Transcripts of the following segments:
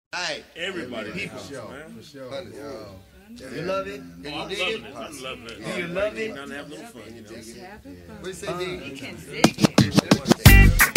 Hey, Everybody people, in the house, man. For sure. You love it? Oh, Can I'm you dig loving it? it. I'm loving it. Do you love it? Trying to have no fun, you know. Just having fun. What you say, D? You can dig it.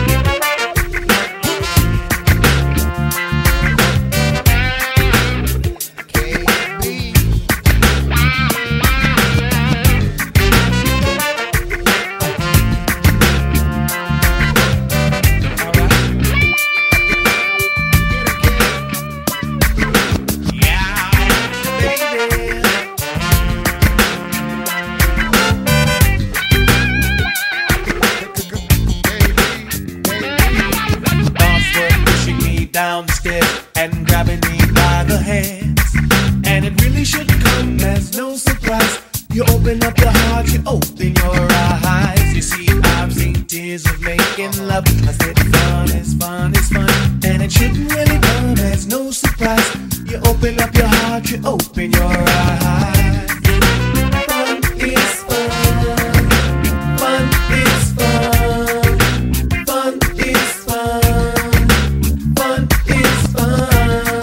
Down the stairs and grabbing me by the hands. And it really shouldn't come as no surprise. You open up your heart, you open your eyes. You see, I've seen tears of making love. I said fun is fun is fun. And it shouldn't really come as no surprise. You open up your heart, you open your eyes. Fun is fun. Fun is fun. Fun is fun. Fun is fun.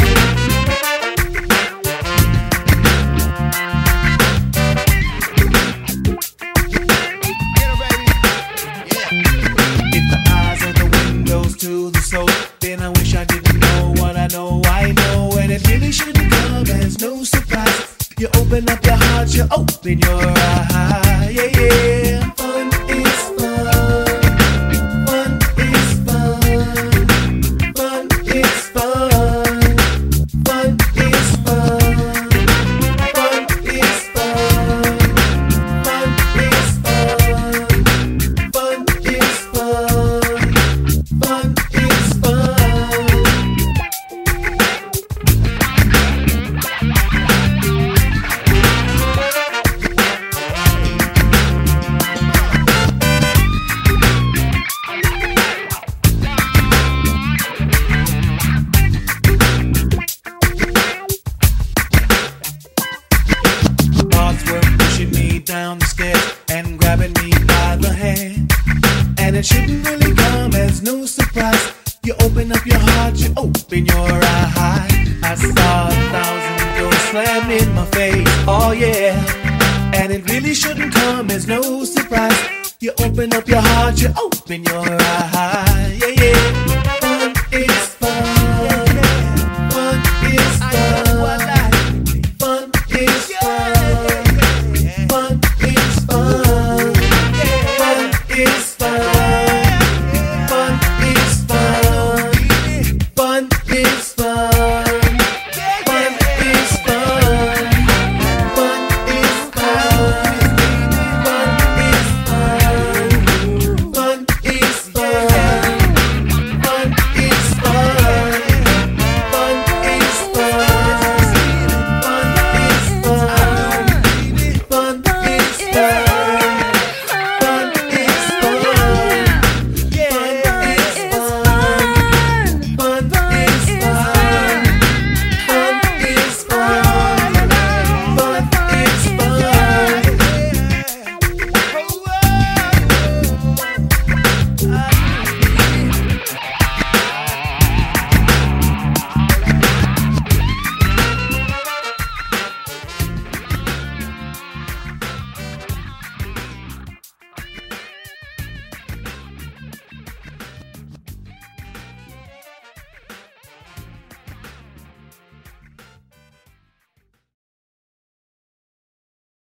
If the eyes are the windows to the soul, then I wish I didn't know what I know. I know, and it really shouldn't come as no surprise. You open up your heart, you open your eyes. Yeah, yeah. Fun is fun. Fun is fun. Fun is fun. Fun is fun. Fun is fun. Fun is fun. Fun is fun. Fun is fun. Thoughts were pushing me down the stairs and grabbing me by the hand. And it shouldn't really come as no surprise. You open up your heart, you open your eyes. I saw 1,000 doors slam in my face, oh yeah. And it really shouldn't come as no surprise. You open up your heart, you open your eyes.